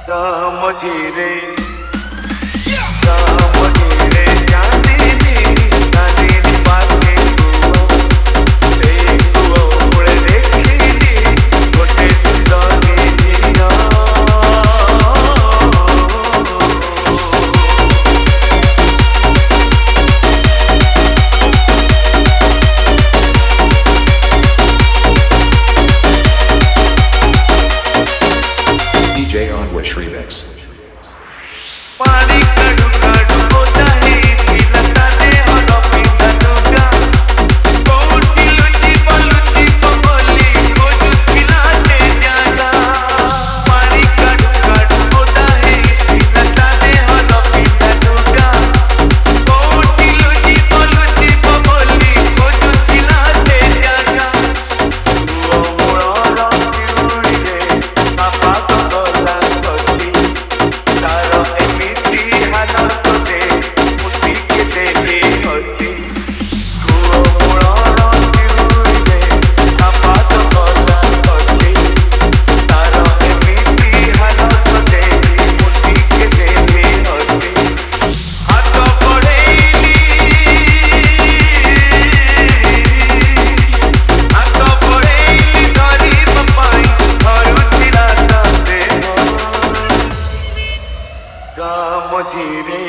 मझिरे मझिरे चांदनी चांदनी पाखे से कुओ देखिली गोटे सुंदरी झिया DJ on Wish Remix. पानी कड़ू कड़ू होता है खिलता दे और पीता दूंगा कोटी लुची बोली खोजू खिलाते जाना पानी कड़ू कड़ू होता है खिलता दे और पीता दूंगा कोटी लुची बोली खोजू खिलाते जाना वो मुड़ा रंगी रे पापा को गला कसी तारो एमिती हालत दे मुट्ठी के देखे हसी वो मुड़ा रंगी रे पापा को गला कसी तारो एमिती हालत दे मुट्ठी के देखे हसी हाथ बढ़ेली गरीब पाई घर उठिला दे मझिरे